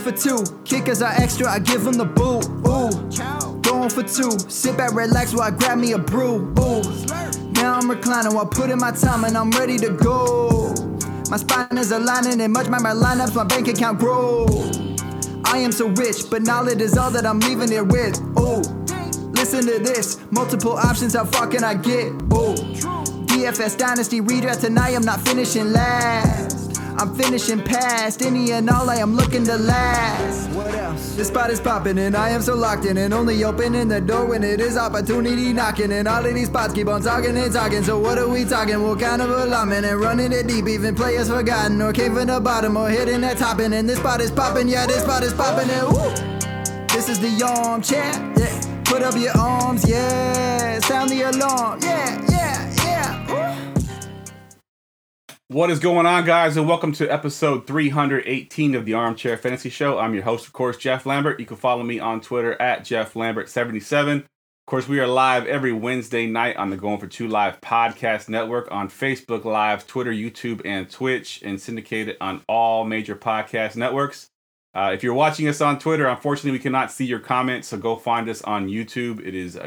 for two. Kickers are extra, I give them the boot. Ooh, going for two. Sit back, relax while I grab me a brew. Ooh, now I'm reclining while putting my time and I'm ready to go. My spine is aligning and much my lineups, my bank account grow. I am so rich, but knowledge is all that I'm leaving it with. Ooh, listen to this. Multiple options, how far can I get? Ooh, DFS Dynasty redraft tonight, I'm not finishing last. I'm finishing past any and all, I am looking to last. What else? This spot is popping and I am so locked in and only opening the door when it is opportunity knocking. And all of these spots keep on talking and talking. So what are we talking? What kind of alignment? And running it deep, even players forgotten or came from the bottom or hitting that top end. And this spot is popping, yeah, this spot is popping. And woo, this is the armchair. Yeah, put up your arms, yeah, sound the alarm, yeah, yeah, yeah. Woo. What is going on, guys, and welcome to episode 318 of the Armchair Fantasy Show. I'm your host, of course, Jeff Lambert. You can follow me on Twitter at JeffLambert77. Of course, we are live every Wednesday night on the Going for Two Live podcast network on Facebook Live, Twitter, YouTube, and Twitch, and syndicated on all major podcast networks. If you're watching us on Twitter, unfortunately, we cannot see your comments, so go find us on YouTube. It is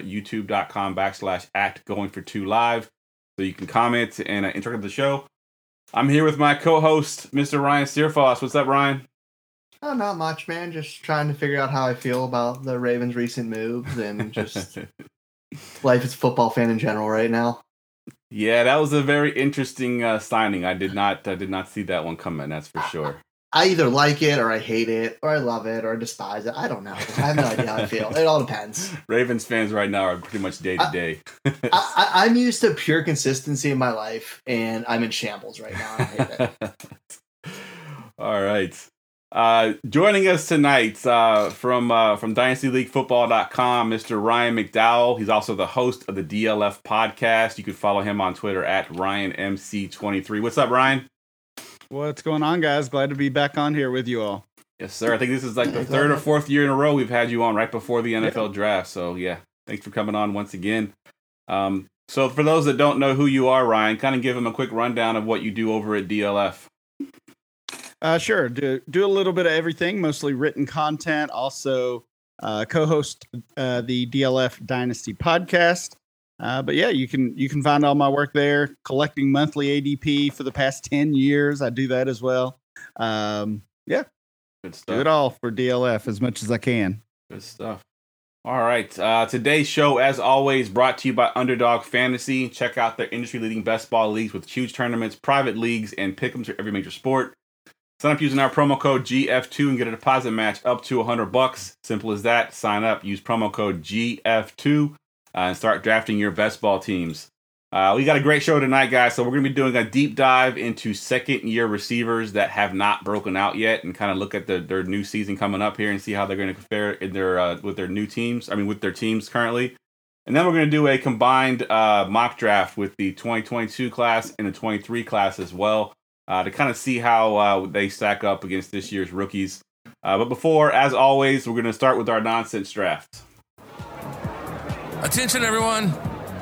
youtube.com/@GoingForTwoLive, so you can comment and interact with the show. I'm here with my co-host, Mr. Ryan Searfoss. What's up, Ryan? Oh, not much, man. Just trying to figure out how I feel about the Ravens' recent moves and just life as a football fan in general right now. Yeah, that was a very interesting signing. I did not see that one coming. That's for sure. I either like it or I hate it or I love it or despise it. I don't know. I have no idea how I feel. It all depends. Ravens fans right now are pretty much day to day. I'm used to pure consistency in my life, and I'm in shambles right now. I hate it. All right. Joining us tonight from DynastyLeagueFootball.com, Mr. Ryan McDowell. He's also the host of the DLF podcast. You can follow him on Twitter at RyanMC23. What's up, Ryan? What's going on, guys? Glad to be back on here with you all. Yes, sir. I think this is like the third or fourth year in a row we've had you on right before the NFL draft. So, yeah, thanks for coming on once again. So for those that don't know who you are, Ryan, kind of give them a quick rundown of what you do over at DLF. Sure. Do a little bit of everything, mostly written content. Also co-host the DLF Dynasty podcast. But yeah, you can find all my work there, collecting monthly ADP for the past 10 years. I do that as well. Yeah. Good stuff. Do it all for DLF as much as I can. Good stuff. All right. Today's show, as always, brought to you by Underdog Fantasy. Check out their industry-leading best ball leagues with huge tournaments, private leagues, and pick'ems for every major sport. Sign up using our promo code GF2 and get a deposit match up to $100. Simple as that. Sign up, use promo code GF2. And start drafting your best ball teams. We got a great show tonight, guys. So we're going to be doing a deep dive into second-year receivers that have not broken out yet, and kind of look at their new season coming up here and see how they're going to fare in their with their new teams. I mean, with their teams currently. And then we're going to do a combined mock draft with the 2022 class and the 23 class as well, to kind of see how they stack up against this year's rookies. But before, as always, we're going to start with our nonsense draft. Attention, everyone.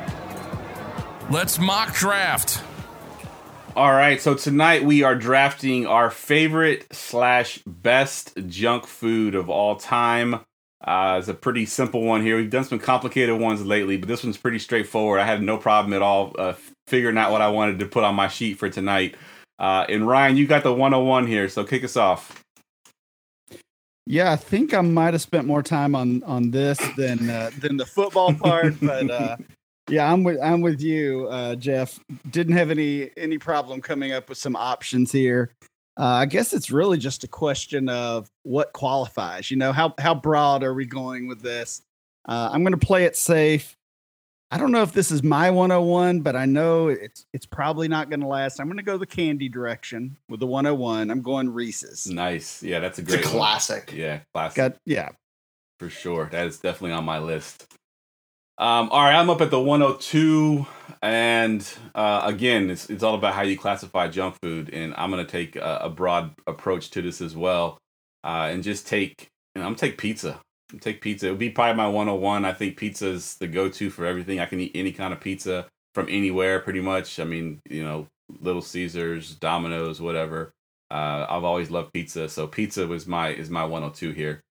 Let's mock draft. All right, so tonight we are drafting our favorite / best junk food of all time. It's a pretty simple one here. We've done some complicated ones lately, but this one's pretty straightforward. I had no problem at all figuring out what I wanted to put on my sheet for tonight. And Ryan, you got the 101 here, so kick us off. Yeah, I think I might have spent more time on this than the football part, but yeah, I'm with you, Jeff. Didn't have any problem coming up with some options here. I guess it's really just a question of what qualifies. You know, how broad are we going with this? I'm going to play it safe. I don't know if this is my 101, but I know it's probably not going to last. I'm going to go the candy direction with the 101. I'm going Reese's. Nice. Yeah, that's a great classic. One. Yeah, classic. Yeah. For sure. That is definitely on my list. All right, I'm up at the 102. And again, it's all about how you classify junk food. And I'm going to take a broad approach to this as well. And just take pizza. Take pizza. It would be probably my 101. I think pizza is the go-to for everything. I can eat any kind of pizza from anywhere, pretty much. I mean, you know, Little Caesars, Domino's, whatever. I've always loved pizza, so pizza is my 102 here.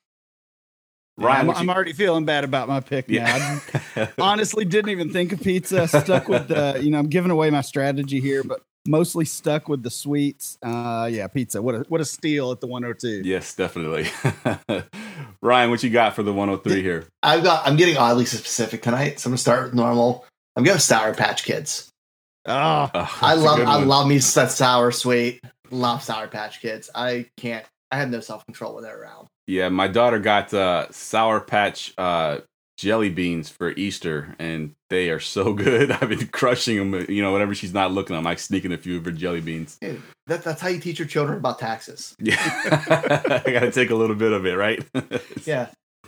Yeah, Ryan, I'm already feeling bad about my pick now. yeah. I honestly didn't even think of pizza. Stuck with the, I'm giving away my strategy here, but mostly stuck with the sweets. Yeah, pizza. What a steal at the 102. Yes, definitely. Ryan, what you got for the 103 here? I'm getting oddly specific tonight, so I'm gonna start with normal. I'm going Sour Patch Kids. Oh, I love me that sour sweet. Love Sour Patch Kids. I have no self control when they're around. Yeah, my daughter got Sour Patch jelly beans for Easter, and they are so good. I've been crushing them. Whenever she's not looking, I'm like sneaking a few of her jelly beans. Dude, that's how you teach your children about taxes. Yeah, I got to take a little bit of it, right? Yeah.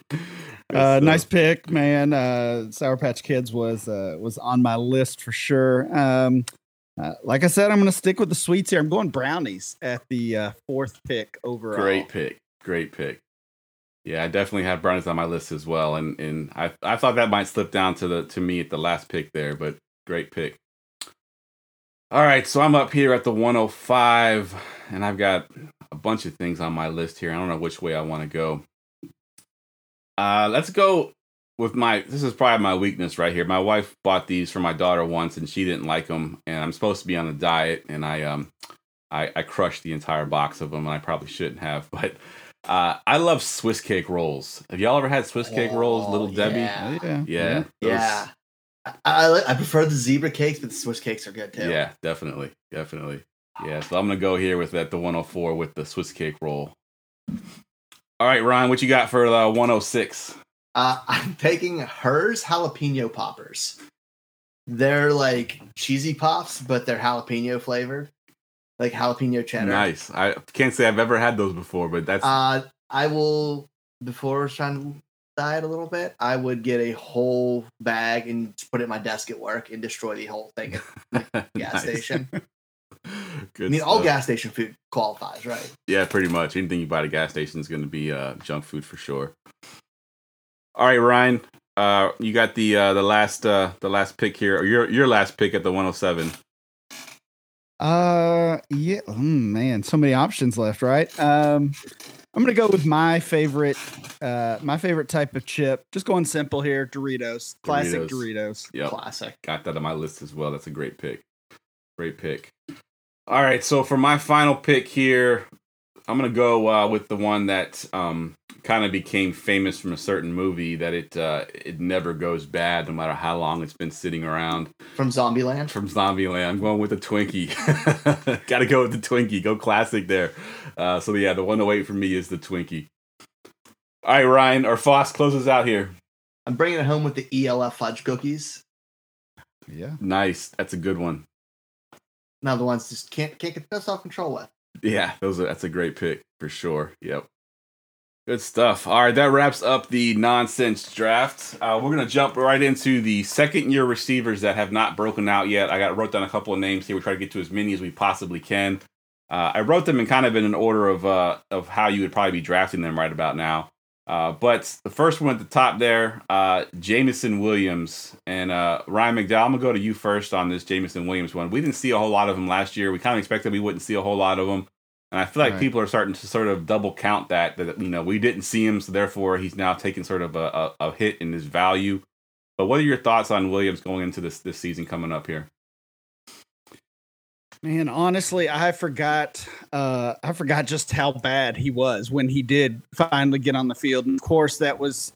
Nice pick, man. Sour Patch Kids was on my list for sure. Like I said, I'm going to stick with the sweets here. I'm going brownies at the fourth pick overall. Great pick. Yeah, I definitely have brownies on my list as well, and I thought that might slip down to me at the last pick there, but great pick. All right, so I'm up here at the 105, and I've got a bunch of things on my list here. I don't know which way I want to go. Let's go with this is probably my weakness right here. My wife bought these for my daughter once, and she didn't like them, and I'm supposed to be on a diet, and I crushed the entire box of them, and I probably shouldn't have, but I love Swiss cake rolls. Have y'all ever had Swiss cake rolls, Little Debbie? Yeah. Yeah. I prefer the zebra cakes, but the Swiss cakes are good too. Yeah, definitely. Yeah, so I'm gonna go here with the 104 with the Swiss cake roll. All right, Ryan, what you got for 106? I'm taking Hers jalapeno poppers. They're like cheesy puffs, but they're jalapeno flavored, like jalapeno cheddar. Nice. I can't say I've ever had those before, but that's. I will, before I was trying to diet a little bit, I would get a whole bag and put it in my desk at work and destroy the whole thing at the gas station. Good all gas station food qualifies, right? Yeah, pretty much. Anything you buy at a gas station is going to be junk food for sure. All right, Ryan, you got the last pick here, or your last pick at the 107. Yeah. Man, so many options left, right? I'm gonna go with my favorite type of chip. Just going simple here. Doritos. Classic Doritos. Yep. Classic. Got that on my list as well. That's a great pick. All right, so for my final pick here, I'm gonna go with the one that kind of became famous from a certain movie, that it never goes bad no matter how long it's been sitting around. From Zombieland? From Zombieland. I'm going with the Twinkie. Gotta go with the Twinkie. Go classic there. So yeah, the 108 for me is the Twinkie. All right, Ryan, or Foss, closes out here. I'm bringing it home with the ELF fudge cookies. Yeah. Nice. That's a good one. Now the ones just can't get no self-control with. Yeah, that's a great pick for sure. Yep. Good stuff. All right, that wraps up the nonsense draft. We're going to jump right into the second-year receivers that have not broken out yet. I wrote down a couple of names here. We try to get to as many as we possibly can. I wrote them in an order of how you would probably be drafting them right about now. But the first one at the top there, Jameson Williams. And Ryan McDowell, I'm going to go to you first on this Jameson Williams one. We didn't see a whole lot of him last year. We kind of expected we wouldn't see a whole lot of him. And I feel like people are starting to sort of double count that we didn't see him, so therefore he's now taking sort of a hit in his value. But what are your thoughts on Williams going into this season coming up here? Man, honestly, I forgot just how bad he was when he did finally get on the field. And of course, that was,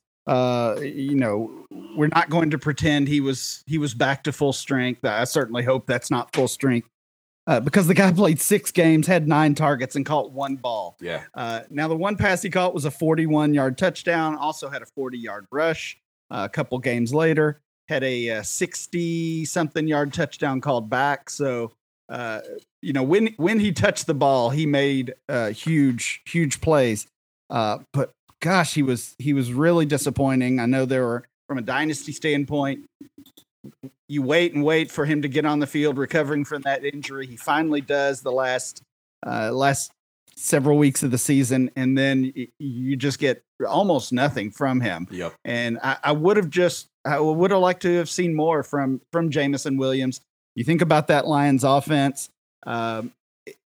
we're not going to pretend he was back to full strength. I certainly hope that's not full strength. Because the guy played 6 games, had 9 targets, and caught 1 ball. Yeah. Now, the one pass he caught was a 41-yard touchdown, also had a 40-yard rush. A couple games later, had a 60-something yard touchdown called back. So, when he touched the ball, he made huge plays. But gosh, he was really disappointing. I know there were, from a dynasty standpoint, you wait and wait for him to get on the field recovering from that injury. He finally does the last several weeks of the season, and then you just get almost nothing from him. Yep. And I would have liked to have seen more from Jameson Williams. You think about that Lions offense.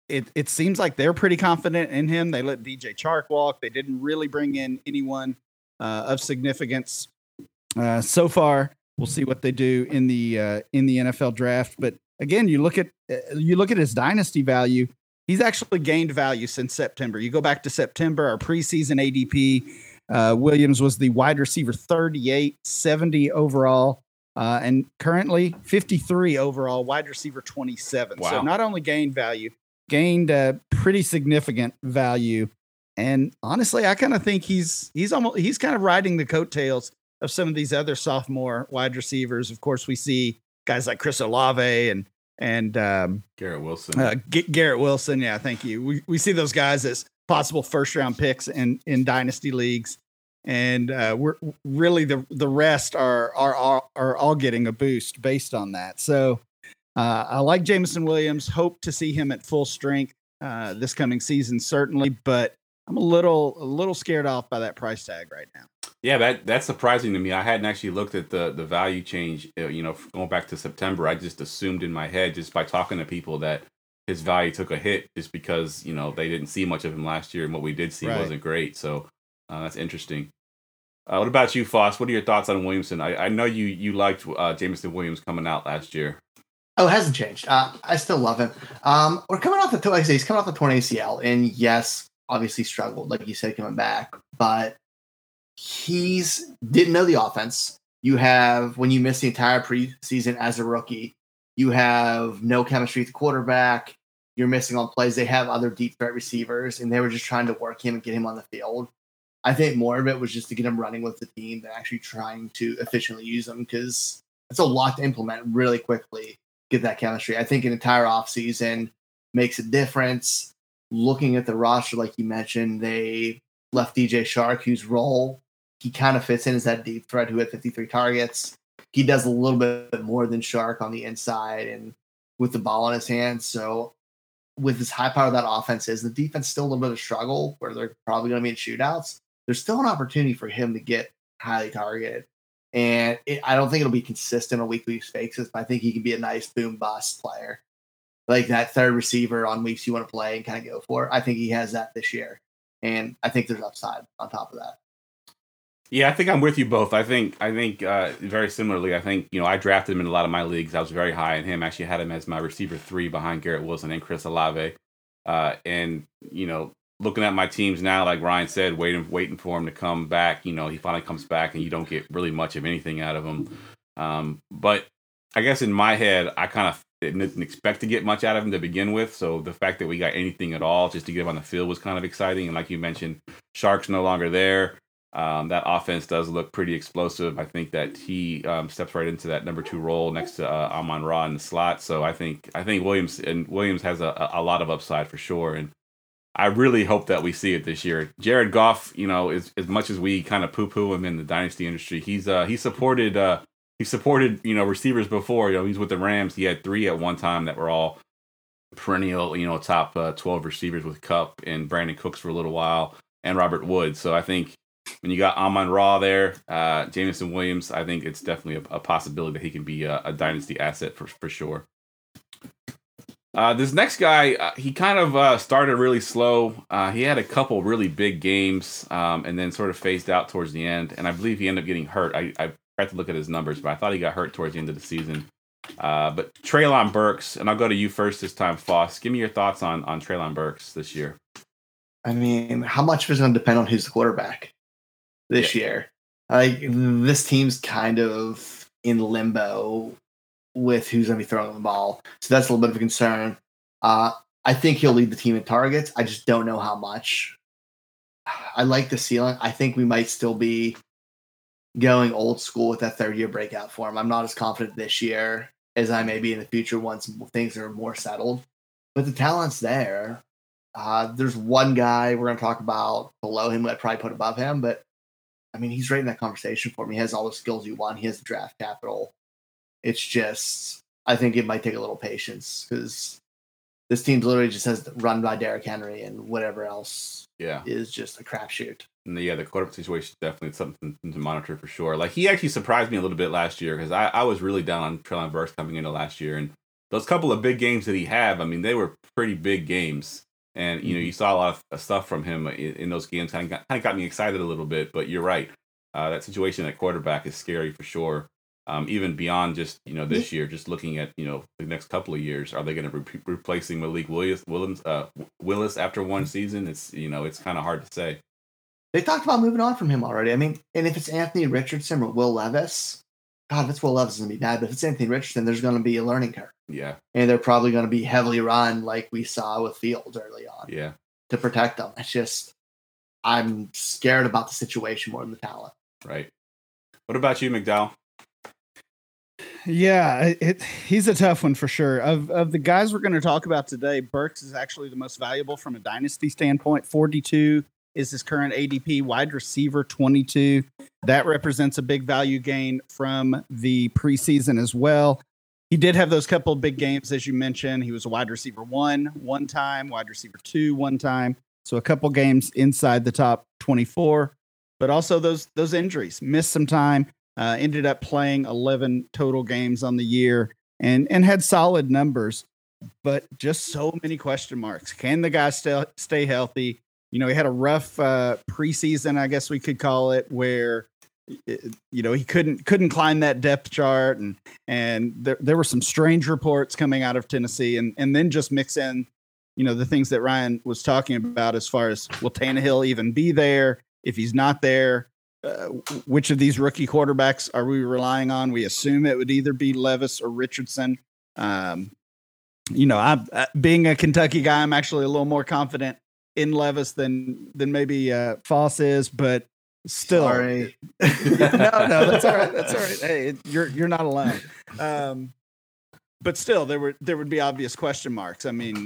it seems like they're pretty confident in him. They let DJ Chark walk. They didn't really bring in anyone of significance so far. We'll see what they do in the NFL draft. But again, you look at his dynasty value. He's actually gained value since September. You go back to September, our preseason ADP. Williams was the wide receiver 38, 70 overall, and currently 53 overall, wide receiver 27. Wow. So not only gained value, gained pretty significant value. And honestly, I kind of think he's kind of riding the coattails of some of these other sophomore wide receivers. Of course, we see guys like Chris Olave and Garrett Wilson. Garrett Wilson. Yeah, thank you. We see those guys as possible first round picks in dynasty leagues. And we're really the rest are all getting a boost based on that. So I like Jameson Williams. Hope to see him at full strength this coming season, certainly. But I'm a little scared off by that price tag right now. Yeah, that's surprising to me. I hadn't actually looked at the value change. Going back to September, I just assumed in my head, just by talking to people, that his value took a hit just because they didn't see much of him last year, and what we did see wasn't great. So that's interesting. What about you, Foss? What are your thoughts on Williamson? I know you liked Jameson Williams coming out last year. Oh, it hasn't changed. I still love him. We're coming off he's coming off the torn ACL, and yes, obviously struggled, like you said, coming back, but he's didn't know the offense. You have, when you miss the entire preseason as a rookie, you have no chemistry with the quarterback. You're missing on plays. They have other deep threat receivers, and they were just trying to work him and get him on the field. I think more of it was just to get him running with the team than actually trying to efficiently use him, because it's a lot to implement really quickly, get that chemistry. I think an entire offseason makes a difference. Looking at the roster, like you mentioned, they left DJ Chark, whose role he kind of fits in as that deep threat who had 53 targets. He does a little bit more than Chark on the inside and with the ball in his hands. So with as high power that offense is, the defense still a little bit of a struggle where they're probably going to be in shootouts. There's still an opportunity for him to get highly targeted. And I don't think it'll be consistent on week-to-week basis, but I think he can be a nice boom-bust player. Like that third receiver on weeks you want to play and kind of go for. I think he has that this year. And I think there's upside on top of that. Yeah, I think I'm with you both. I think very similarly. I think, I drafted him in a lot of my leagues. I was very high on him. Actually had him as my receiver 3 behind Garrett Wilson and Chris Olave. And, looking at my teams now, like Ryan said, waiting for him to come back. He finally comes back and you don't get really much of anything out of him. But I guess in my head, I kind of didn't expect to get much out of him to begin with. So the fact that we got anything at all just to get him on the field was kind of exciting. And like you mentioned, Chark's no longer there. That offense does look pretty explosive. I think that he steps right into that number 2 role next to Amon-Ra in the slot. So I think Williams has a lot of upside for sure. And I really hope that we see it this year. Jared Goff, as much as we kind of poo-poo him in the dynasty industry, he supported receivers before. He's with the Rams. He had 3 at one time that were all perennial, top 12 receivers with Kupp and Brandon Cooks for a little while and Robert Woods. So I think when you got Amon-Ra there, Jameson Williams, I think it's definitely a possibility that he can be a dynasty asset for sure. This next guy, he kind of started really slow. He had a couple really big games and then sort of phased out towards the end. And I believe he ended up getting hurt. I had to look at his numbers, but I thought he got hurt towards the end of the season. But Treylon Burks, and I'll go to you first this time, Foss. Give me your thoughts on Treylon Burks this year. I mean, how much is going to depend on who's the quarterback this year? This team's kind of in limbo with who's going to be throwing the ball. So that's a little bit of a concern. I think he'll lead the team in targets. I just don't know how much. I like the ceiling. I think we might still be going old school with that third-year breakout for him. I'm not as confident this year as I may be in the future once things are more settled. But the talent's there. There's one guy we're going to talk about below him that I'd probably put above him, but I mean, he's right in that conversation for me. He has all the skills you want. He has the draft capital. It's just, I think it might take a little patience because this team literally just has run by Derrick Henry and whatever else is just a crapshoot. And the quarterback situation is definitely something to monitor for sure. Like, he actually surprised me a little bit last year because I was really down on Treylon Burks coming into last year. And those couple of big games that he had, I mean, they were pretty big games. And, you know, you saw a lot of stuff from him in those games. Kind of got me excited a little bit. But you're right. That situation at quarterback is scary for sure. Even beyond just, you know, this year, just looking at, you know, the next couple of years, are they going to be replacing Malik Willis after one season? It's, you know, it's kind of hard to say. They talked about moving on from him already. I mean, and if it's Anthony Richardson or Will Levis, God, if it's Will Levis, it's going to be bad. But if it's Anthony Richardson, there's going to be a learning curve. Yeah. And they're probably going to be heavily run like we saw with Fields early on. Yeah. To protect them. It's just, I'm scared about the situation more than the talent. Right. What about you, McDowell? Yeah, he's a tough one for sure. Of the guys we're going to talk about today, Burks is actually the most valuable from a dynasty standpoint. 42 is his current ADP, wide receiver 22. That represents a big value gain from the preseason as well. He did have those couple of big games, as you mentioned. He was a wide receiver one time, wide receiver 2 one time. So a couple games inside the top 24, but also those injuries. Missed some time, ended up playing 11 total games on the year and had solid numbers, but just so many question marks. Can the guy stay healthy? You know, he had a rough preseason, I guess we could call it, where you know he couldn't climb that depth chart, and there were some strange reports coming out of Tennessee, and then just mix in, you know, the things that Ryan was talking about as far as, will Tannehill even be there? If he's not there, which of these rookie quarterbacks are we relying on? We assume it would either be Levis or Richardson. You know, I being a Kentucky guy, I'm actually a little more confident in Levis than maybe Foss is, but still. Sorry. no, that's all right. That's all right. Hey, you're not alone. But still, there would be obvious question marks. I mean,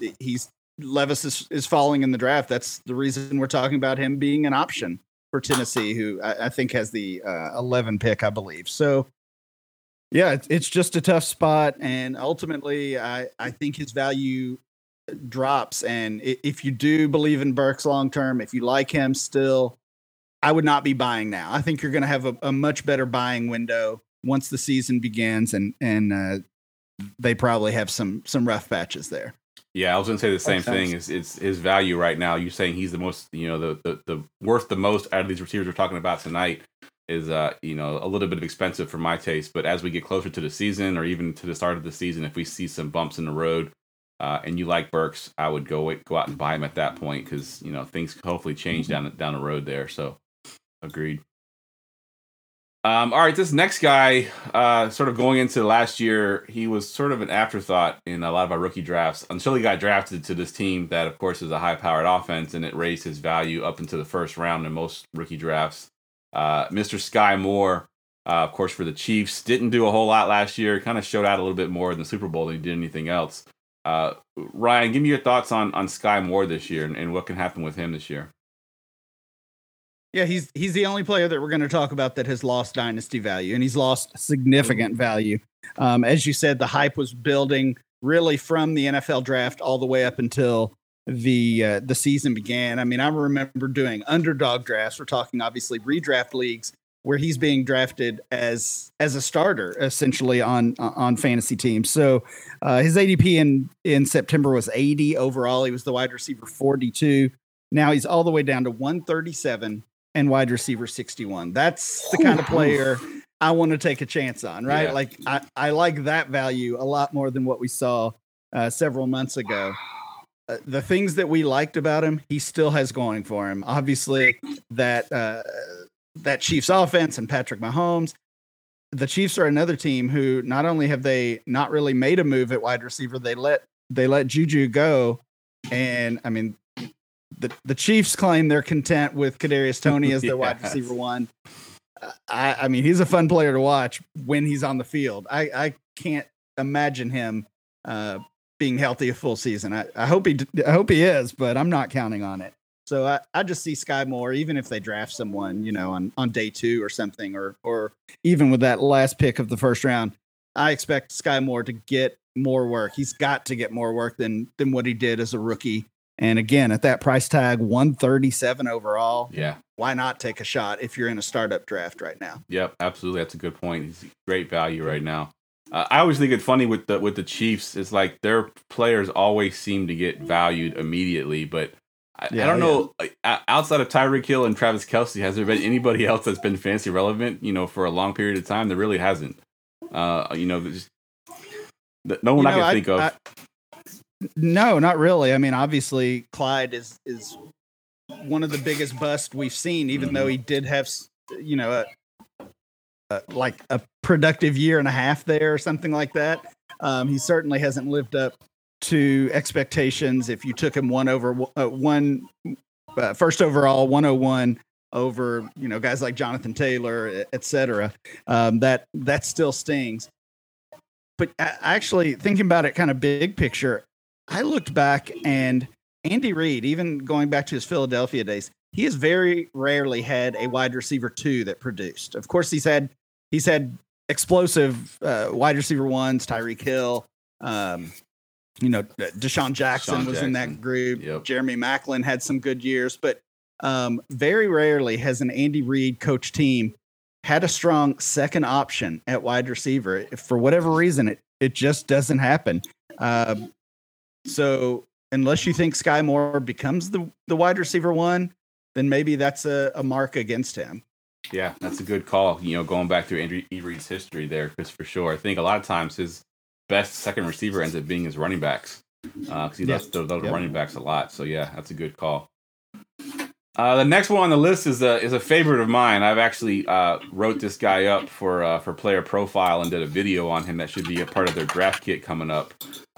Levis is falling in the draft. That's the reason we're talking about him being an option for Tennessee, who I think has the 11 pick, I believe. So, yeah, it's just a tough spot, and ultimately, I think his value drops. And if you do believe in Burks long term, if you like him still, I would not be buying now. I think you're going to have a much better buying window once the season begins, and they probably have some rough patches there. Yeah, I was going to say the same thing. It's his value right now. You're saying he's the most, you know, the worth the most out of these receivers we're talking about tonight is, you know, a little bit of expensive for my taste. But as we get closer to the season, or even to the start of the season, if we see some bumps in the road, and you like Burks, I would go out and buy him at that point, because, you know, things hopefully change down the road there. So, agreed. All right, this next guy, sort of going into last year, he was sort of an afterthought in a lot of our rookie drafts until he got drafted to this team that, of course, is a high-powered offense, and it raised his value up into the first round in most rookie drafts. Mr. Sky Moore, of course, for the Chiefs, didn't do a whole lot last year. Kind of showed out a little bit more in the Super Bowl than he did anything else. Ryan, give me your thoughts on Sky Moore this year and what can happen with him this year. Yeah, he's the only player that we're going to talk about that has lost dynasty value, and he's lost significant value. As you said, the hype was building really from the NFL draft all the way up until the season began. I mean, I remember doing underdog drafts. We're talking obviously redraft leagues where he's being drafted as a starter essentially on fantasy teams. So his ADP in September was 80 overall. He was the wide receiver 42. Now he's all the way down to 137. And wide receiver 61. That's the kind of player I want to take a chance on, right? Yeah. Like I like that value a lot more than what we saw several months ago. The things that we liked about him, he still has going for him. Obviously, that Chiefs offense and Patrick Mahomes. The Chiefs are another team who not only have they not really made a move at wide receiver, they let Juju go, and I mean. The Chiefs claim they're content with Kadarius Toney as their wide receiver 1. I mean, he's a fun player to watch when he's on the field. I can't imagine him being healthy a full season. I hope he is, but I'm not counting on it. So I just see Sky Moore, even if they draft someone, you know, on day 2 or something, or even with that last pick of the first round, I expect Sky Moore to get more work. He's got to get more work than what he did as a rookie. And again, at that price tag, 137 overall. Yeah. Why not take a shot if you're in a startup draft right now? Yep, absolutely. That's a good point. He's great value right now. I always think it's funny with the Chiefs. It's like their players always seem to get valued immediately, but I don't know. Like, outside of Tyreek Hill and Travis Kelce, has there been anybody else that's been fantasy relevant? For a long period of time, there really hasn't. Just no one I can think of. No, not really. I mean, obviously, Clyde is one of the biggest busts we've seen, even though he did have, like a productive year and a half there or something like that. He certainly hasn't lived up to expectations. If you took him first overall, 101 over, guys like Jonathan Taylor, et cetera, that still stings. But actually thinking about it kind of big picture, I looked back and Andy Reid, even going back to his Philadelphia days, he has very rarely had a wide receiver 2 that produced. Of course, he's had explosive wide receiver 1s, Tyreek Hill, Deshaun Jackson was in that group. Yep. Jeremy Maclin had some good years, but very rarely has an Andy Reid coach team had a strong second option at wide receiver. If for whatever reason, it just doesn't happen. So unless you think Sky Moore becomes the wide receiver 1, then maybe that's a mark against him. Yeah, that's a good call. Going back through Andy Reid's history there, because for sure, I think a lot of times his best second receiver ends up being his running backs, because he loves those running backs a lot. So yeah, that's a good call. The next one on the list is a favorite of mine. I've actually wrote this guy up for Player Profile and did a video on him that should be a part of their draft kit coming up.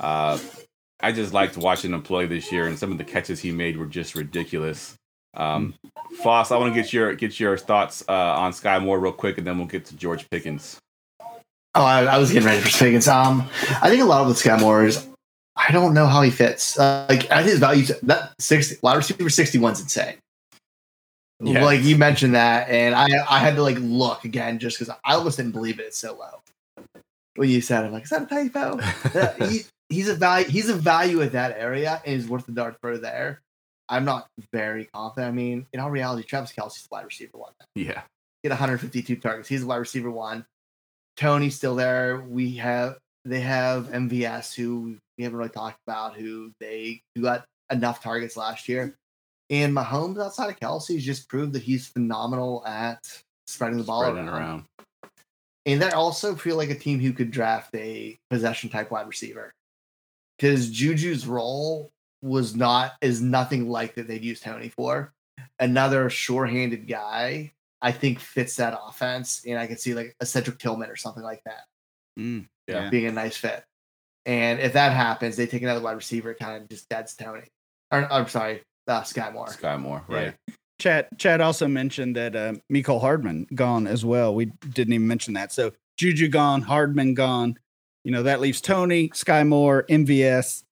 I just liked watching him play this year, and some of the catches he made were just ridiculous. Foss, I want to get your thoughts on Sky Moore real quick, and then we'll get to George Pickens. Oh, I was getting ready for Pickens. I think a lot of the Sky Moore is, I don't know how he fits. I think his value, that 60 wide receiver 61 is insane. Yeah. Like you mentioned that, and I had to look again just because I almost didn't believe it. It's so low. When you said it, I'm like, is that a typo? He's a value at that area and is worth the dart for there. I'm not very confident. I mean, in all reality, Travis Kelce's the wide receiver 1. Yeah. He had 152 targets. He's the wide receiver 1. Tony's still there. They have MVS, who we haven't really talked about, who got enough targets last year. And Mahomes, outside of Kelce, just proved that he's phenomenal at spreading the ball around. And that also feel like a team who could draft a possession type wide receiver, because Juju's role is nothing like that they'd use Tony for. Another sure-handed guy, I think, fits that offense, and I could see like a Cedric Tillman or something like that being a nice fit. And if that happens, they take another wide receiver, kind of just deads Tony. I'm sorry, Sky Moore. Sky Moore, right. Yeah. Chad also mentioned that Mecole Hardman gone as well. We didn't even mention that. So Juju gone, Hardman gone. That leaves Tony, Sky Moore, MVS.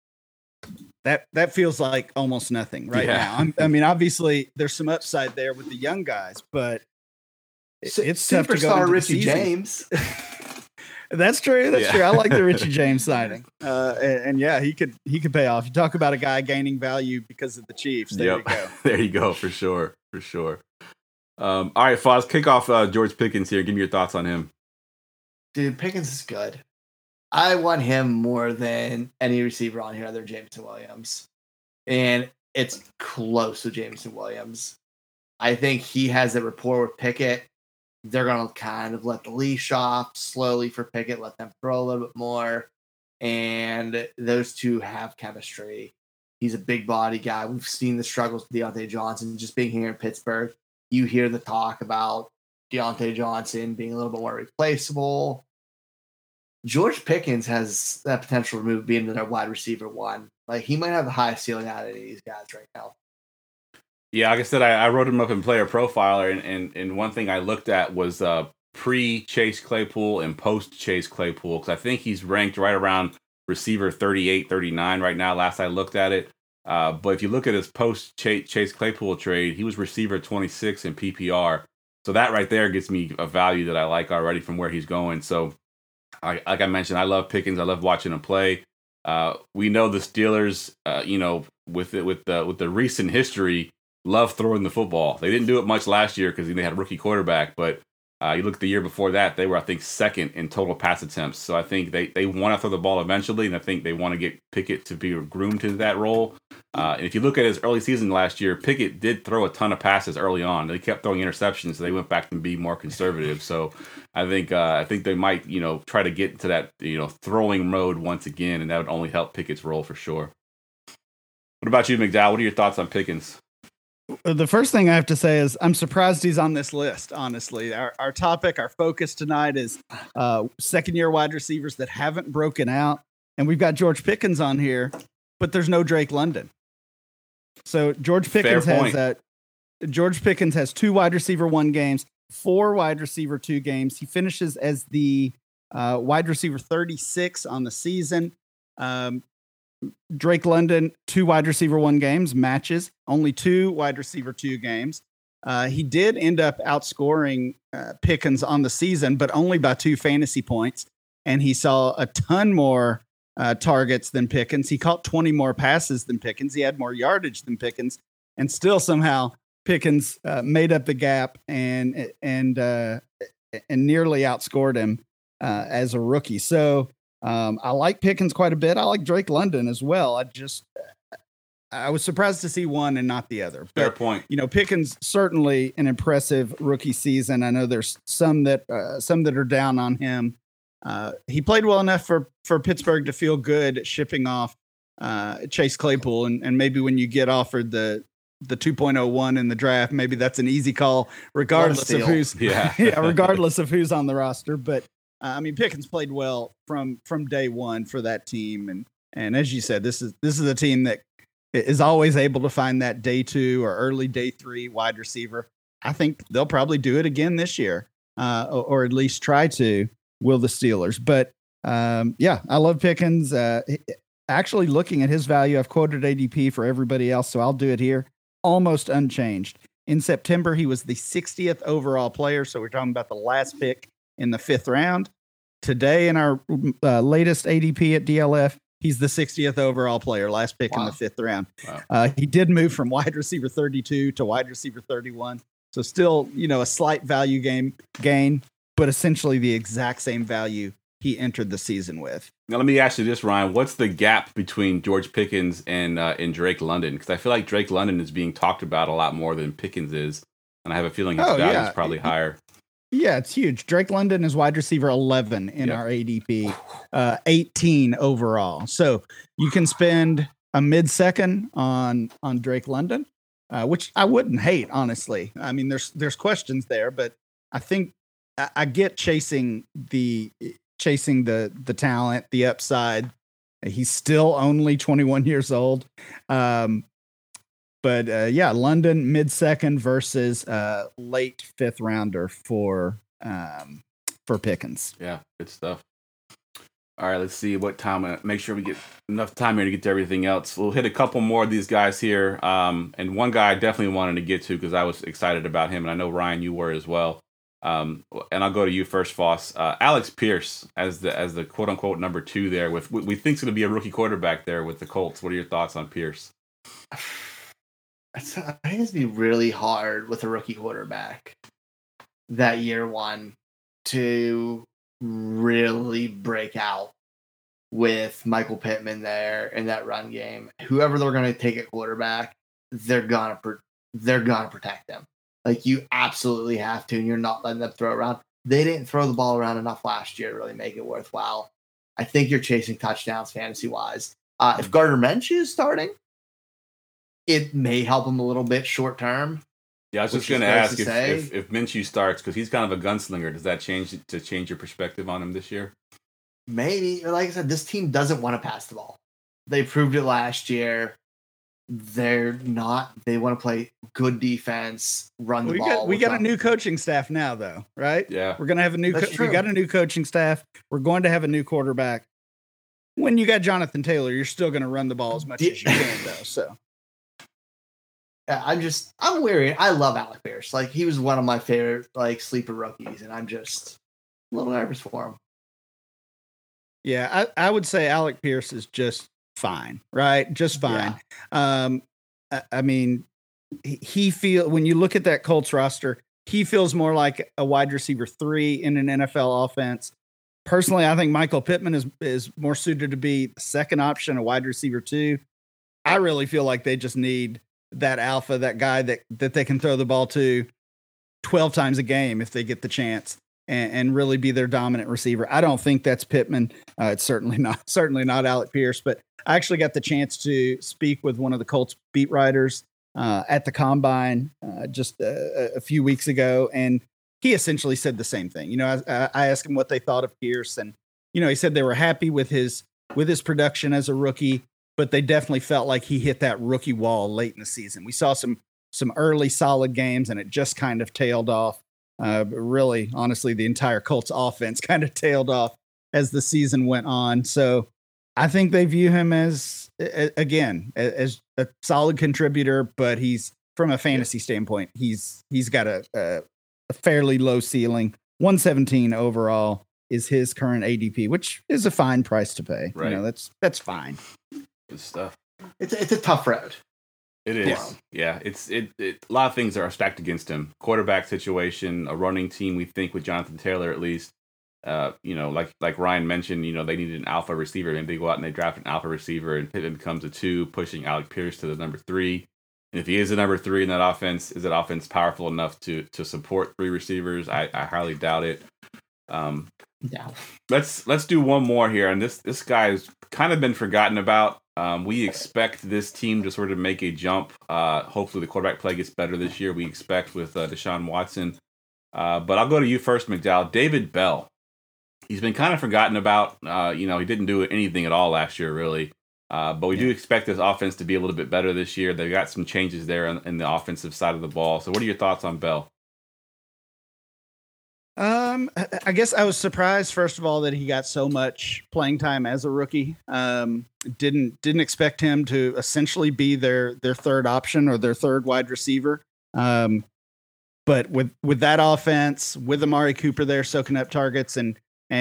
That feels like almost nothing right now. I mean, obviously, there's some upside there with the young guys, but it's tough to go into Richie James. That's true. That's true. I like the Richie James signing, and yeah, he could pay off. You talk about a guy gaining value because of the Chiefs. There you go. There you go, for sure. All right, Foz, kick off George Pickens here. Give me your thoughts on him. Dude, Pickens is good. I want him more than any receiver on here other than Jameson Williams. And it's close to Jameson Williams. I think he has a rapport with Pickett. They're going to kind of let the leash off slowly for Pickett, let them throw a little bit more. And those two have chemistry. He's a big body guy. We've seen the struggles with Deontay Johnson. Just being here in Pittsburgh, you hear the talk about Deontay Johnson being a little bit more replaceable. George Pickens has that potential to move being their wide receiver 1. Like, he might have the highest ceiling out of any of these guys right now. Yeah, like I said, I wrote him up in Player Profiler, and one thing I looked at was pre-Chase Claypool and post-Chase Claypool, because I think he's ranked right around receiver 38, 39 right now, last I looked at it. But if you look at his post-Chase Claypool trade, he was receiver 26 in PPR. So that right there gets me a value that I like already from where he's going. So like I mentioned, I love Pickens. I love watching him play. We know the Steelers, with the recent history, love throwing the football. They didn't do it much last year because they had a rookie quarterback, but You look at the year before that, they were, I think, second in total pass attempts. So I think they want to throw the ball eventually, and I think they want to get Pickett to be groomed to that role. And if you look at his early season last year, Pickett did throw a ton of passes early on. They kept throwing interceptions, so they went back and be more conservative. So I think they might, try to get into that, throwing mode once again, and that would only help Pickett's role for sure. What about you, McDowell? What are your thoughts on Pickens? The first thing I have to say is I'm surprised he's on this list, honestly. Our topic, our focus tonight is second-year wide receivers that haven't broken out. And we've got George Pickens on here, but there's no Drake London. So George Pickens has 2 wide receiver 1 games, 4 wide receiver 2 games. He finishes as the wide receiver 36 on the season. Drake London, 2 wide receiver 1 games, matches, only 2 wide receiver 2 games. He did end up outscoring Pickens on the season, but only by 2 fantasy points. And he saw a ton more targets than Pickens. He caught 20 more passes than Pickens. He had more yardage than Pickens, and still somehow Pickens made up the gap and nearly outscored him as a rookie. So I like Pickens quite a bit. I like Drake London as well. I was surprised to see one and not the other. Fair point. Pickens certainly an impressive rookie season. I know there's some that are down on him. He played well enough for Pittsburgh to feel good shipping off Chase Claypool, and maybe when you get offered the 2.01 in the draft, maybe that's an easy call, regardless of who's regardless of who's on the roster. But Pickens played well from day one for that team, and as you said, this is a team that is always able to find that day 2 or early day 3 wide receiver. I think they'll probably do it again this year, or at least try to. Will the Steelers? But I love Pickens. Actually, looking at his value, I've quoted ADP for everybody else, so I'll do it here. Almost unchanged. In September, he was the 60th overall player, so we're talking about the last pick in the 5th round. Today, in our latest ADP at DLF, he's the 60th overall player, last pick in the 5th round. Wow. He did move from wide receiver 32 to wide receiver 31, so still, a slight value gain, but essentially the exact same value he entered the season with. Now, let me ask you this, Ryan. What's the gap between George Pickens and Drake London? Because I feel like Drake London is being talked about a lot more than Pickens is, and I have a feeling his value is probably higher. Yeah, it's huge. Drake London is wide receiver 11 in our ADP, 18 overall. So you can spend a mid-second on Drake London, which I wouldn't hate, honestly. I mean, there's questions there, but I think I get chasing the talent, the upside. He's still only 21 years old. But London mid-second versus late 5th rounder for Pickens. Yeah, good stuff. All right, let's see what time. Make sure we get enough time here to get to everything else. We'll hit a couple more of these guys here. And one guy I definitely wanted to get to because I was excited about him, and I know, Ryan, you were as well. And I'll go to you first, Foss. Alex Pierce as the quote unquote number 2 there. With we think it's going to be a rookie quarterback there with the Colts. What are your thoughts on Pierce? I think it's going to be really hard with a rookie quarterback that year 1 to really break out with Michael Pittman there in that run game. Whoever they're going to take at quarterback, they're gonna protect them. Like, you absolutely have to, and you're not letting them throw around. They didn't throw the ball around enough last year to really make it worthwhile. I think you're chasing touchdowns fantasy-wise. If Gardner Minshew is starting, it may help him a little bit short term. Yeah, I was just going to ask if Minshew starts, because he's kind of a gunslinger. Does that change your perspective on him this year? Maybe. Like I said, this team doesn't want to pass the ball. They proved it last year. They're not. They want to play good defense, run the ball. We got a new coaching staff now, though, right? Yeah, we're gonna have a new. We got a new coaching staff. We're going to have a new quarterback. When you got Jonathan Taylor, you're still going to run the ball as much as you can, though. So, yeah, I'm weary. I love Alec Pierce. Like, he was one of my favorite sleeper rookies, and I'm just a little nervous for him. Yeah, I would say Alec Pierce is just fine, right? Just fine. Yeah. I mean, when you look at that Colts roster, he feels more like a wide receiver 3 in an NFL offense. Personally, I think Michael Pittman is more suited to be the second option, a wide receiver 2. I really feel like they just need that alpha, that guy that they can throw the ball to 12 times a game if they get the chance and really be their dominant receiver. I don't think that's Pittman. It's certainly not Alec Pierce, but I actually got the chance to speak with one of the Colts beat writers at the Combine just a few weeks ago. And he essentially said the same thing. I asked him what they thought of Pierce, and, he said they were happy with his production as a rookie, but they definitely felt like he hit that rookie wall late in the season. We saw some early solid games, and it just kind of tailed off. But really, honestly, the entire Colts offense kind of tailed off as the season went on. So I think they view him as a solid contributor, but he's, from a fantasy standpoint, he's got a fairly low ceiling. 117 overall is his current ADP, which is a fine price to pay. Right. That's fine. Good stuff. It's a tough road. It is. Yeah. It's a lot of things are stacked against him. Quarterback situation, a running team, we think, with Jonathan Taylor at least. Like Ryan mentioned, they needed an alpha receiver. Maybe they go out and they draft an alpha receiver, and Pittman becomes a 2, pushing Alec Pierce to the number 3. And if he is a number 3 in that offense, is that offense powerful enough to support 3 receivers? I highly doubt it. Yeah. Let's do one more here, and this guy's kind of been forgotten about. We expect this team to sort of make a jump. Hopefully the quarterback play gets better this year. We expect with Deshaun Watson. But I'll go to you first, McDowell. David Bell. He's been kind of forgotten about. He didn't do anything at all last year, really. But we do expect this offense to be a little bit better this year. They've got some changes there in the offensive side of the ball. So what are your thoughts on Bell? I guess I was surprised, first of all, that he got so much playing time as a rookie. Didn't expect him to essentially be their third option or their third wide receiver. But with that offense, with Amari Cooper there soaking up targets and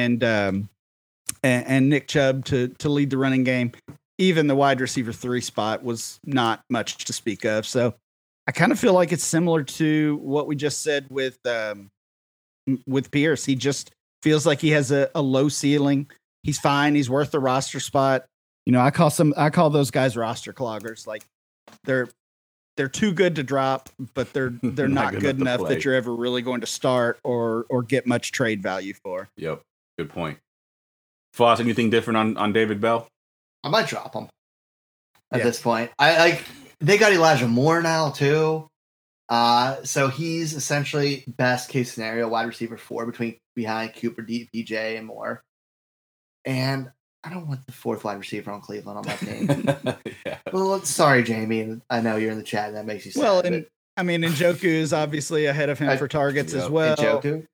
Nick Chubb to lead the running game, even the wide receiver 3 spot was not much to speak of. So I kind of feel like it's similar to what we just said with Pierce. He just feels like he has a low ceiling. He's fine. He's worth the roster spot. I call those guys roster cloggers. Like they're too good to drop, but they're not good enough that you're ever really going to start or get much trade value for. Yep. Good point. Floss, anything different on David Bell? I might drop him at this point. They got Elijah Moore now too. So he's essentially best case scenario wide receiver 4 behind Cooper, DPJ, and Moore. And I don't want the 4th wide receiver on Cleveland on my team. Yeah. Well, sorry, Jamie. I know you're in the chat, and that makes you sad. Well, Njoku is obviously ahead of him for targets as well. Njoku?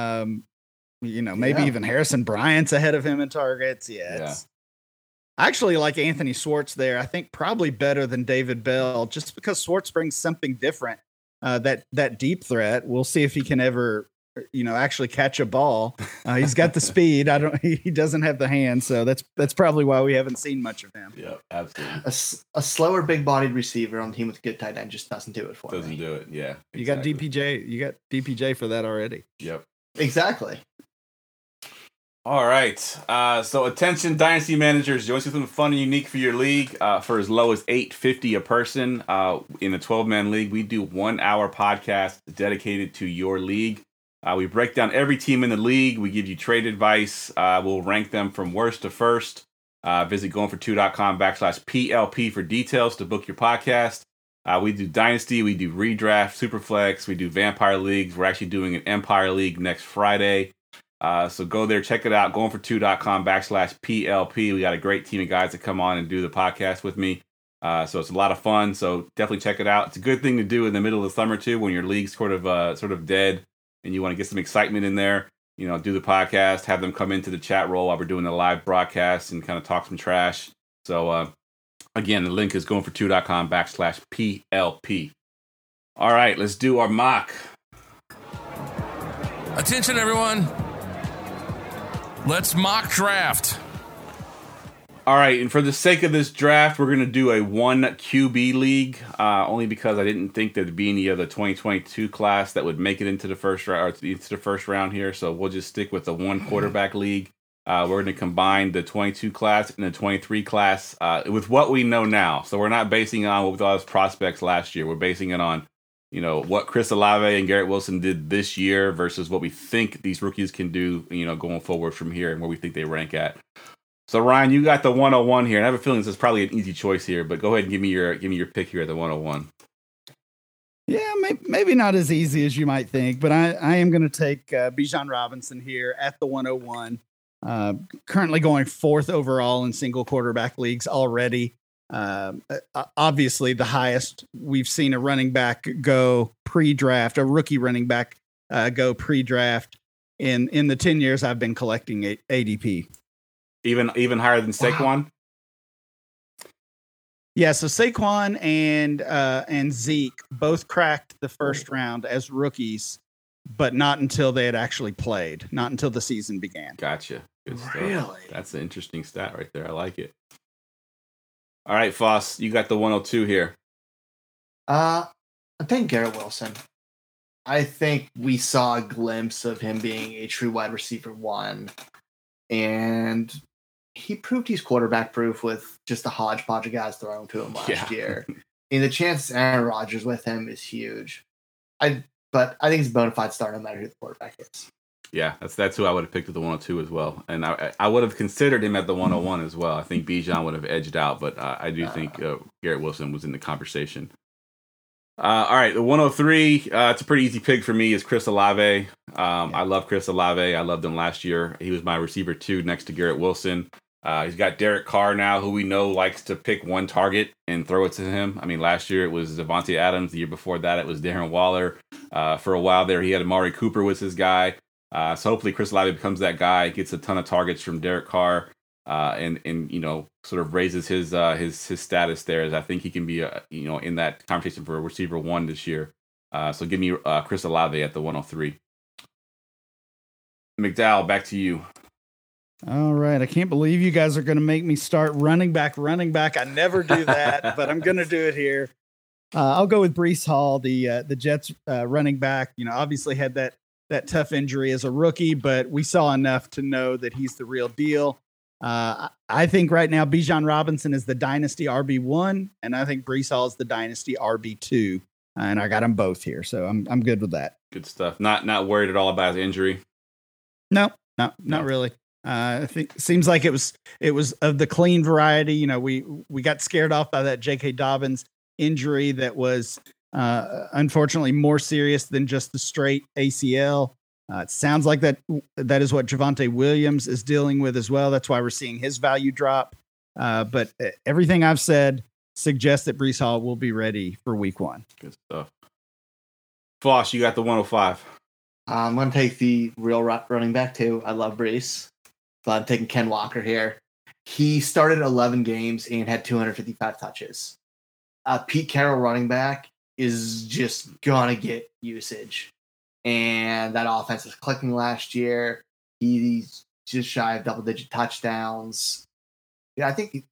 Maybe even Harrison Bryant's ahead of him in targets. Yeah. I actually like Anthony Schwartz there. I think probably better than David Bell, just because Schwartz brings something different. That deep threat. We'll see if he can ever, actually catch a ball. He's got the speed. He doesn't have the hand, so that's probably why we haven't seen much of him. Yeah, absolutely. A slower, big-bodied receiver on a team with a good tight end just doesn't do it for me. Doesn't do it. Yeah, exactly. You got DPJ for that already. Yep. Exactly. All right. So attention, dynasty managers, join something fun and unique for your league. For as low as $8.50 a person, in a 12-man league, we do 1-hour podcast dedicated to your league. We break down every team in the league. We give you trade advice. We'll rank them from worst to first. Visit goingfor2.com/PLP for details to book your podcast. We do Dynasty, we do Redraft, Superflex, we do Vampire Leagues. We're actually doing an Empire League next Friday. So go there, check it out, goingfor2.com/PLP. We got a great team of guys that come on and do the podcast with me. So it's a lot of fun. So definitely check it out. It's a good thing to do in the middle of the summer too, when your league's sort of dead and you want to get some excitement in there. Do the podcast, have them come into the chat roll while we're doing the live broadcast and kind of talk some trash. So again, the link is goingfor2.com/PLP. All right, let's do our mock. Attention, everyone. Let's mock draft. All right, and for the sake of this draft, we're going to do a 1 QB league, only because I didn't think there'd be any of the 2022 class that would make it into the first round here. So we'll just stick with the 1 quarterback league. We're going to combine the 22 class and the 23 class with what we know now. So we're not basing it on what we thought was prospects last year. We're basing it on, what Chris Olave and Garrett Wilson did this year versus what we think these rookies can do, going forward from here and where we think they rank at. So Ryan, you got the 101 here, and I have a feeling this is probably an easy choice here. But go ahead and give me your pick here at the 101. Yeah, maybe not as easy as you might think, but I am going to take Bijan Robinson here at the 101. Currently going 4th overall in single quarterback leagues already. Obviously, the highest we've seen a running back go pre-draft, a rookie running back go pre-draft in the 10 years I've been collecting ADP. Even higher than Saquon? Wow. Yeah, so Saquon and Zeke both cracked the first round as rookies, but not until they had actually played, not until the season began. Gotcha. Good stuff. Really? That's an interesting stat right there. I like it. All right, Foss, you got the 102 here. I think Garrett Wilson. I think we saw a glimpse of him being a true wide receiver 1, and he proved he's quarterback proof with just a hodgepodge of guys thrown to him last year. And the chances Aaron Rodgers with him is huge. But I think he's a bona fide starter no matter who the quarterback is. Yeah, that's who I would have picked at the 102 as well. And I would have considered him at the 101 as well. I think Bijan would have edged out, but I do think Garrett Wilson was in the conversation. All right, the 103, it's a pretty easy pick for me, is Chris Olave. I love Chris Olave. I loved him last year. He was my receiver 2 next to Garrett Wilson. He's got Derek Carr now, who we know likes to pick one target and throw it to him. I mean, last year it was Devontae Adams. The year before that, it was Darren Waller. For a while there, he had Amari Cooper was his guy. So hopefully Chris Olave becomes that guy, gets a ton of targets from Derek Carr, and sort of raises his status there, as I think he can be in that conversation for a receiver 1 this year. So give me Chris Olave at the 103. McDowell, back to you. All right. I can't believe you guys are going to make me start running back. I never do that, but I'm going to do it here. I'll go with Breece Hall, the Jets running back. Obviously had that tough injury as a rookie, but we saw enough to know that he's the real deal. I think right now Bijan Robinson is the dynasty RB1, and I think Breece Hall is the dynasty RB2, and I got them both here, so I'm good with that. Good stuff. Not worried at all about his injury. No, not really. I think seems like it was of the clean variety. We got scared off by that J.K. Dobbins injury that was unfortunately more serious than just the straight ACL. It sounds like that is what Javonte Williams is dealing with as well. That's why we're seeing his value drop. But everything I've said suggests that Breece Hall will be ready for week 1. Good stuff. Floss, you got the 105. I'm going to take the real running back too. I love Breece, but I'm taking Ken Walker here. He started 11 games and had 255 touches. Pete Carroll running back is just going to get usage. And that offense was clicking last year. He's just shy of double-digit touchdowns. Yeah, I think,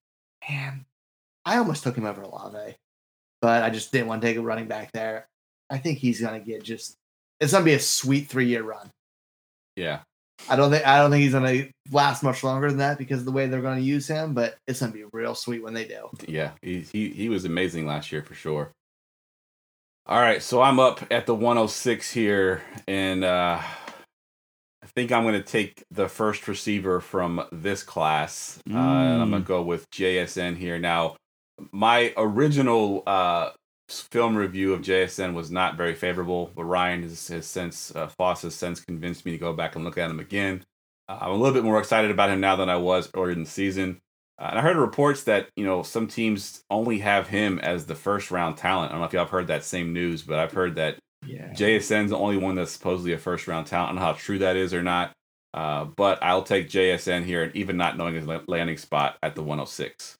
I almost took him over Olave, but I just didn't want to take a running back there. I think he's going to get it's going to be a sweet 3-year run. Yeah. I don't think he's going to last much longer than that because of the way they're going to use him, but it's going to be real sweet when they do. Yeah, he was amazing last year for sure. All right, so I'm up at the 106 here, and I think I'm going to take the first receiver from this class. And I'm going to go with JSN here. Now, my original film review of JSN was not very favorable, but Ryan Foss has since convinced me to go back and look at him again. I'm a little bit more excited about him now than I was earlier in the season. And I heard reports that, some teams only have him as the first round talent. I don't know if y'all have heard that same news, but I've heard that JSN's the only one that's supposedly a first round talent. I don't know how true that is or not. But I'll take JSN here, and even not knowing his landing spot at the 106.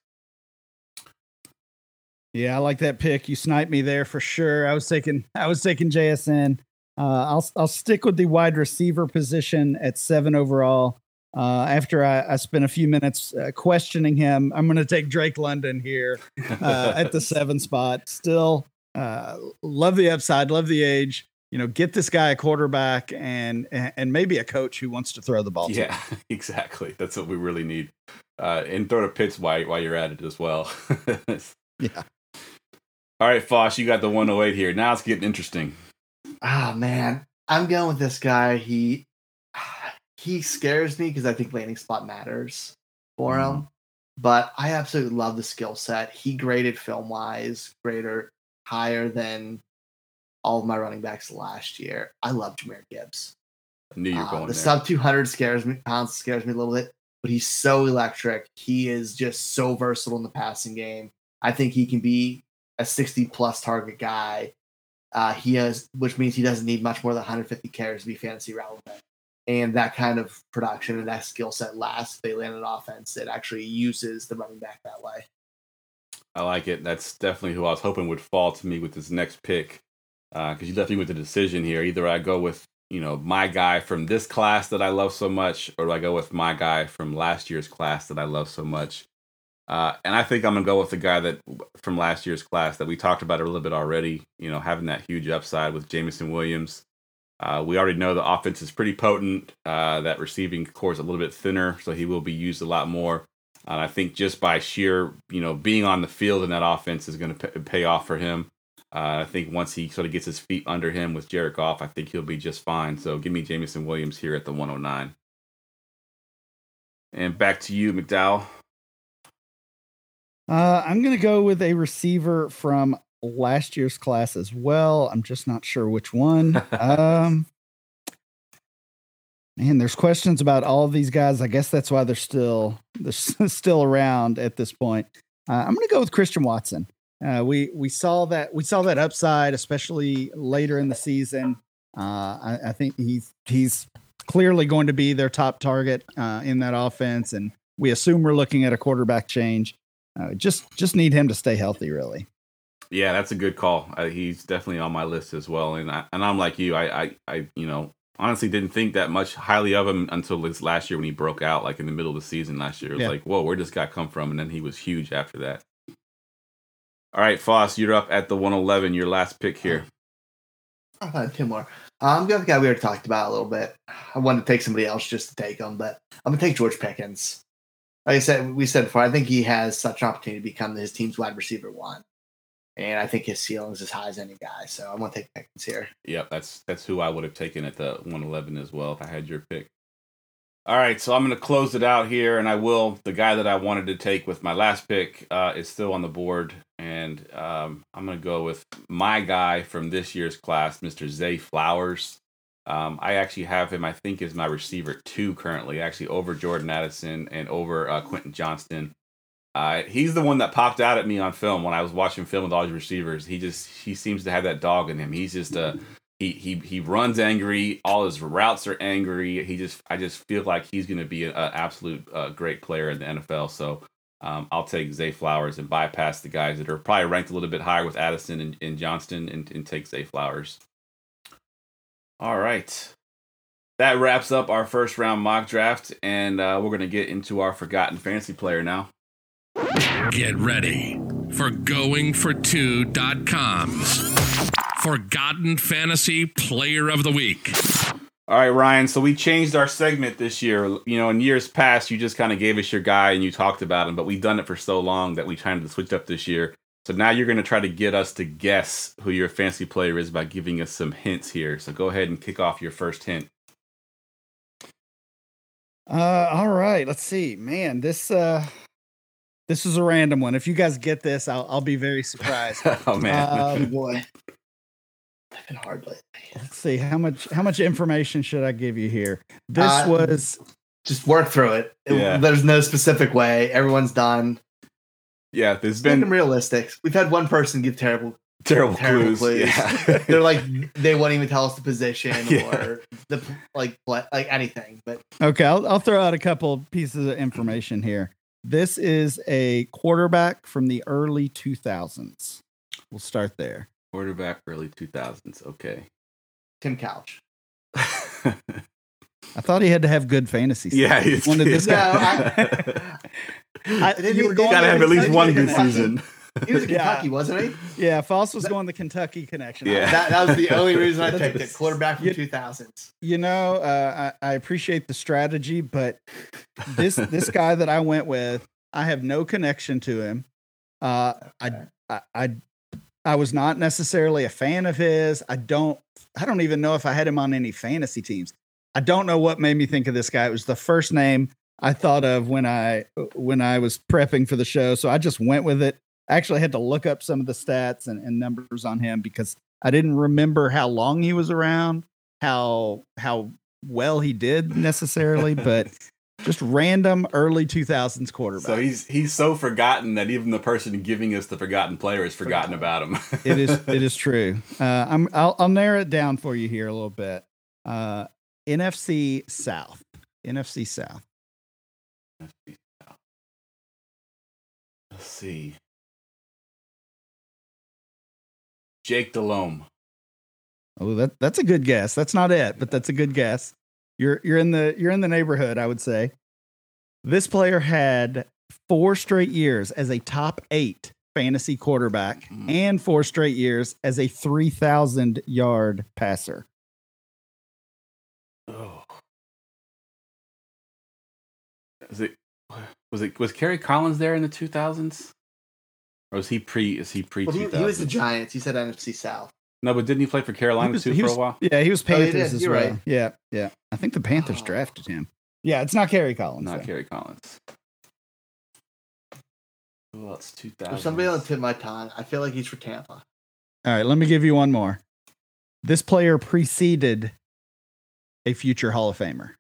Yeah, I like that pick. You sniped me there for sure. I was taking JSN. I'll stick with the wide receiver position at 7 overall. After I spent a few minutes questioning him, I'm going to take Drake London here at the 7 spot. Still love the upside, love the age. Get this guy a quarterback and maybe a coach who wants to throw the ball. Yeah, exactly. That's what we really need. And throw to Pitts while you're at it as well. Yeah. All right, Foss, you got the 108 here. Now it's getting interesting. Ah, man. I'm going with this guy. He scares me because I think landing spot matters for him. But I absolutely love the skill set. He graded film-wise, higher than all of my running backs last year. I love Jahmyr Gibbs. I knew you were going the there. sub 200 pounds scares me a little bit, but he's so electric. He is just so versatile in the passing game. I think he can be a 60-plus target guy. Which means he doesn't need much more than 150 carries to be fantasy relevant. And that kind of production and that skill set lasts. They land an offense that actually uses the running back that way. I like it. That's definitely who I was hoping would fall to me with this next pick. Because you left me with a decision here. Either I go with, my guy from this class that I love so much, or do I go with my guy from last year's class that I love so much? And I think I'm going to go with the guy that from last year's class that we talked about a little bit already, having that huge upside with Jameson Williams. We already know the offense is pretty potent. That receiving core is a little bit thinner, so he will be used a lot more. And I think just by sheer, being on the field in that offense is going to pay off for him. I think once he sort of gets his feet under him with Jared Goff, I think he'll be just fine. So give me Jameson Williams here at the 109. And back to you, McDowell. I'm going to go with a receiver from last year's class as well. I'm just not sure which one. Man, there's questions about all of these guys. I guess that's why they're still around at this point. I'm going to go with Christian Watson. We saw that upside, especially later in the season. I think he's clearly going to be their top target in that offense, and we assume we're looking at a quarterback change. Just need him to stay healthy, really. Yeah, that's a good call. He's definitely on my list as well, and I'm like you. I honestly didn't think that much highly of him until this last year when he broke out, like in the middle of the season last year. It was like, whoa, where did this guy come from? And then he was huge after that. All right, Foss, you're up at the 111. Your last pick here. I've had 2 more. I'm going to the guy we already talked about a little bit. I wanted to take somebody else just to take him, but I'm going to take George Pickens. Like I said, we said before, I think he has such an opportunity to become his team's wide receiver 1. And I think his ceiling is as high as any guy. So I'm going to take Pickens here. Yep, that's who I would have taken at the 111 as well if I had your pick. All right, so I'm going to close it out here, and I will. The guy that I wanted to take with my last pick is still on the board, and I'm going to go with my guy from this year's class, Mr. Zay Flowers. I actually have him, I think, as my receiver 2 currently, actually over Jordan Addison and over Quentin Johnston. He's the one that popped out at me on film when I was watching film with all his receivers. He seems to have that dog in him. He's just he runs angry. All his routes are angry. I just feel like he's going to be an absolute great player in the NFL. So I'll take Zay Flowers and bypass the guys that are probably ranked a little bit higher with Addison and Johnston and take Zay Flowers. All right. That wraps up our first round mock draft, and we're going to get into our Forgotten Fantasy Player now. Get ready for GoingFor2.com's Forgotten Fantasy Player of the Week. All right, Ryan. So we changed our segment this year. In years past, you just kind of gave us your guy and you talked about him, but we've done it for so long that we tried to switch up this year. So now you're going to try to get us to guess who your fantasy player is by giving us some hints here. So go ahead and kick off your first hint. All right. Let's see. Man, this is a random one. If you guys get this, I'll be very surprised. Oh man, boy, that's been hard lately. Let's see how much information should I give you here. This was just work through it. Yeah. There's no specific way. Everyone's done. Yeah, there's been realistic. We've had one person give terrible clues. Yeah. They're like they won't even tell us the position or the like anything. But okay, I'll throw out a couple pieces of information here. This is a quarterback from the early 2000s. We'll start there. Quarterback early 2000s. Okay. Tim Couch. I thought he had to have good fantasy. Yeah, he's Wanted this No, guy. you were going Gotta have at least one good Kentucky. season. He was in Yeah. Kentucky, wasn't he? Yeah, Foss was going the Kentucky connection. Yeah. That was the only reason I picked it. Quarterback from 2000s. You know, I appreciate the strategy, but this guy that I went with, I have no connection to him. I was not necessarily a fan of his. I don't even know if I had him on any fantasy teams. I don't know what made me think of this guy. It was the first name I thought of when I was prepping for the show, so I just went with it. I actually had to look up some of the stats and numbers on him because I didn't remember how long he was around, how well he did necessarily, but just random early 2000s quarterback. So he's so forgotten that even the person giving us the forgotten player has forgotten about him. It is true. I'll narrow it down for you here a little bit. NFC South. Let's see. Jake Delhomme. Oh, that's a good guess. That's not it, but that's a good guess. You're in the neighborhood, I would say. This player had 4 straight years as a top 8 fantasy quarterback and 4 straight years as a 3,000 yard passer. Oh. Was Kerry Collins there in the 2000s? Or was he pre? Is he pre? Well, he was the Giants. He said NFC South. No, but didn't he play for Carolina for a while? Yeah, he was Panthers did. as You're well. right. Yeah. I think the Panthers drafted him. Yeah, it's not Kerry Collins. Not though. Kerry Collins. Who else? 2000. If somebody on the tip of my tongue, I feel like he's for Tampa. All right, let me give you one more. This player preceded a future Hall of Famer.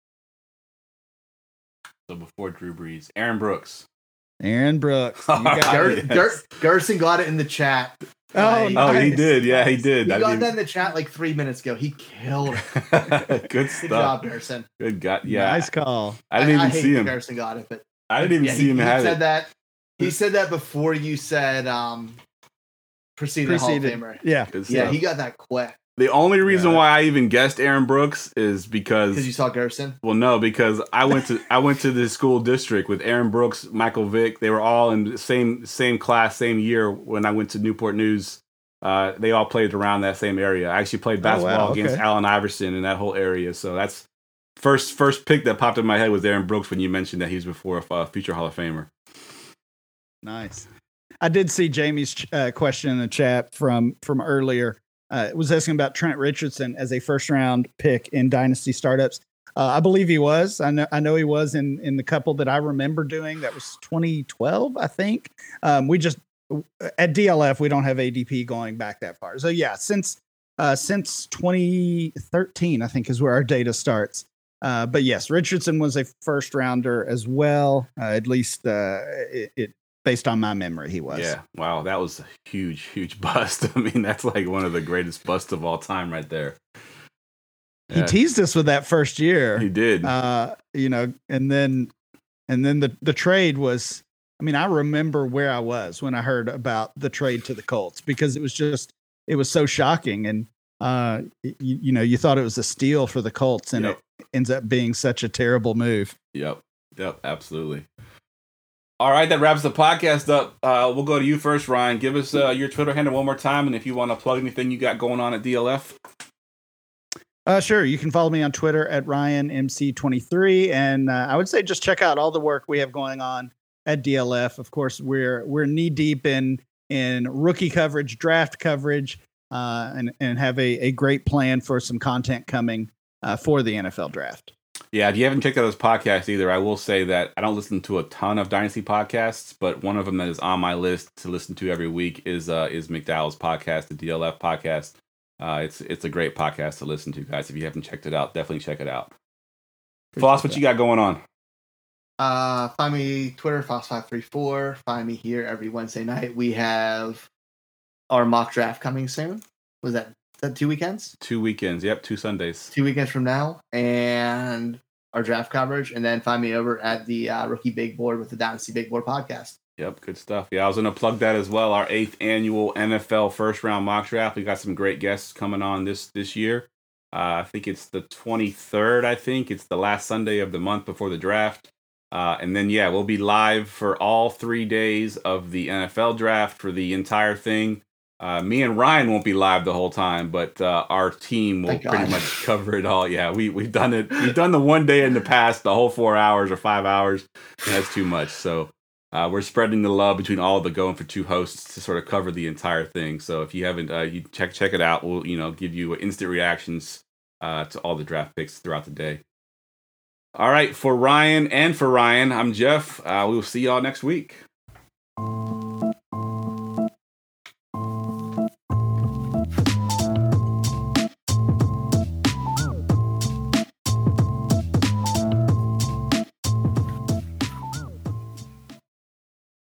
So before Drew Brees, Aaron Brooks. Aaron Brooks. You got Yes. Gerson got it in the chat. Oh, Like, Oh, he Nice. did. Yeah, he did. He I got didn't that in the chat like 3 minutes ago. He killed it. Good Good stuff. job, Gerson. Good God. Yeah. Nice call. I didn't even hate see that him. Gerson got it, but I didn't even yeah, see him he have said it. that. He said that before you said preceding Hall of Famer. Yeah. Good Yeah, stuff. he got that quick The only reason Yeah. why I even guessed Aaron Brooks is because because you saw Gerson. well, no, because I went to the school district with Aaron Brooks, Michael Vick. They were all in the same class, same year when I went to Newport News. They all played around that same area. I actually played basketball against okay. Allen Iverson in that whole area. So that's first pick that popped in my head was Aaron Brooks when you mentioned that he was before a future Hall of Famer. Nice. I did see Jamie's question in the chat from earlier. It was asking about Trent Richardson as a first round pick in Dynasty startups. I believe he was. I know he was in the couple that I remember doing. That was 2012, I think. We just at DLF we don't have ADP going back that far. So yeah, since 2013, I think is where our data starts. But yes, Richardson was a first rounder as well. At least it based on my memory, he was. Yeah, wow, that was a huge bust. I mean, that's like one of the greatest busts of all time, right there. He teased us with that first year. He did. And then the trade was. I mean, I remember where I was when I heard about the trade to the Colts because it was so shocking, and you thought it was a steal for the Colts, and Yep. it ends up being such a terrible move. Yep, absolutely. All right, that wraps the podcast up. We'll go to you first, Ryan. Give us your Twitter handle one more time, and if you want to plug anything you got going on at DLF. Sure. You can follow me on Twitter at RyanMC23, and I would say just check out all the work we have going on at DLF. Of course, we're knee deep in rookie coverage, draft coverage, and have a great plan for some content coming for the NFL draft. Yeah, if you haven't checked out his podcast either, I will say that I don't listen to a ton of Dynasty podcasts, but one of them that is on my list to listen to every week is McDowell's podcast, the DLF podcast. It's a great podcast to listen to, guys. If you haven't checked it out, definitely check it out. Foss, what you got going on? Find me Twitter, Foss534. Find me here every Wednesday night. We have our mock draft coming soon. Was that 2 weekends? 2 weekends. Yep, 2 Sundays. 2 weekends from now, and our draft coverage. And then find me over at the Rookie Big Board with the Dynasty Big Board podcast. Yep, good stuff. Yeah, I was going to plug that as well. Our 8th annual NFL first round mock draft. We got some great guests coming on this year. I think it's the 23rd. I think it's the last Sunday of the month before the draft. And then, yeah, we'll be live for all 3 days of the NFL draft for the entire thing. Me and Ryan won't be live the whole time, but our team will pretty much cover it all. Yeah, we've done it. We've done the one day in the past, the whole 4 hours or 5 hours. And that's too much. So we're spreading the love between all the Going for Two hosts to sort of cover the entire thing. So if you haven't, you check it out. We'll give you instant reactions to all the draft picks throughout the day. All right, for Ryan, I'm Jeff. We will see y'all next week.